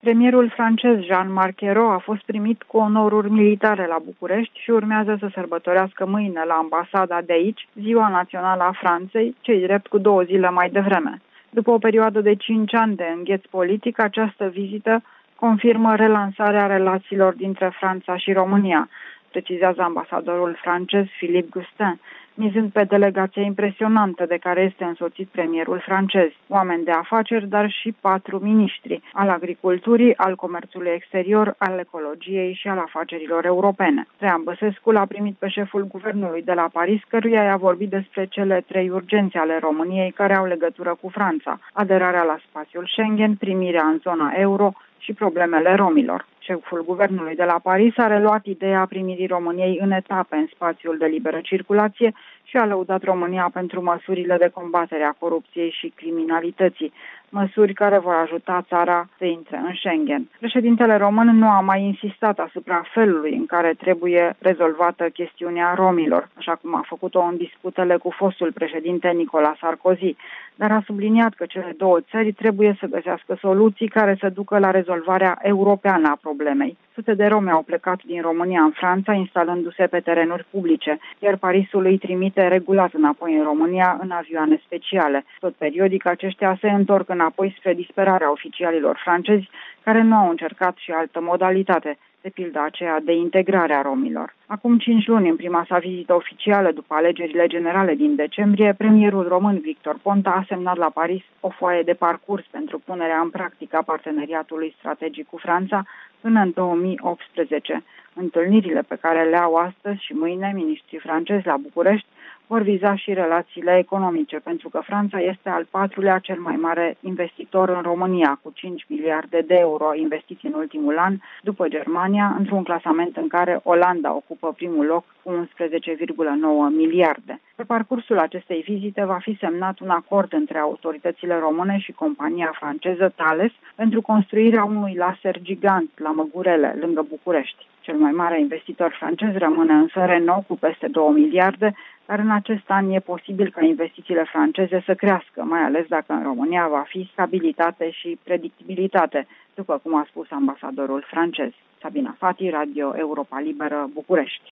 Premierul francez Jean-Marc Ayrault a fost primit cu onoruri militare la București și urmează să sărbătorească mâine la ambasada de aici Ziua Națională a Franței, cei drept cu 2 zile mai devreme. După o perioadă de 5 ani de îngheț politic, această vizită confirmă relansarea relațiilor dintre Franța și România, precizează ambasadorul francez Philippe Gustin, mizând pe delegația impresionantă de care este însoțit premierul francez, oameni de afaceri, dar și 4 miniștri, al agriculturii, al comerțului exterior, al ecologiei și al afacerilor europene. Traian Băsescu l-a primit pe șeful guvernului de la Paris, căruia i-a vorbit despre cele 3 urgențe ale României care au legătură cu Franța: aderarea la spațiul Schengen, primirea în zona euro și problemele romilor. Șeful guvernului de la Paris a reluat ideea primirii României în etape în spațiul de liberă circulație și a lăudat România pentru măsurile de combatere a corupției și criminalității, măsuri care vor ajuta țara să intre în Schengen. Președintele român nu a mai insistat asupra felului în care trebuie rezolvată chestiunea romilor, așa cum a făcut-o în disputele cu fostul președinte Nicolas Sarkozy, dar a subliniat că cele 2 țări trebuie să găsească soluții care să ducă la rezolvarea europeană a problemei. Sute de romi au plecat din România în Franța, instalându-se pe terenuri publice, iar Parisul îi trimite regulat înapoi în România în avioane speciale. Tot periodic, aceștia se întorc înapoi spre disperarea oficialilor francezi, care nu au încercat și altă modalitate, de pildă aceea de integrare a romilor. Acum 5 luni, în prima sa vizită oficială după alegerile generale din decembrie, premierul român Victor Ponta a semnat la Paris o foaie de parcurs pentru punerea în practică a parteneriatului strategic cu Franța până în 2018. Întâlnirile pe care le au astăzi și mâine miniștrii francezi la București vor viza și relațiile economice, pentru că Franța este al 4-lea cel mai mare investitor în România, cu 5 miliarde de euro investiți în ultimul an, după Germania, într-un clasament în care Olanda ocupă primul loc cu 11,9 miliarde. Pe parcursul acestei vizite va fi semnat un acord între autoritățile române și compania franceză Thales pentru construirea unui laser gigant la Măgurele, lângă București. Cel mai mare investitor francez rămâne însă Renault cu peste 2 miliarde, dar în acest an e posibil ca investițiile franceze să crească, mai ales dacă în România va fi stabilitate și predictibilitate, după cum a spus ambasadorul francez. Sabina Fati, Radio Europa Liberă, București.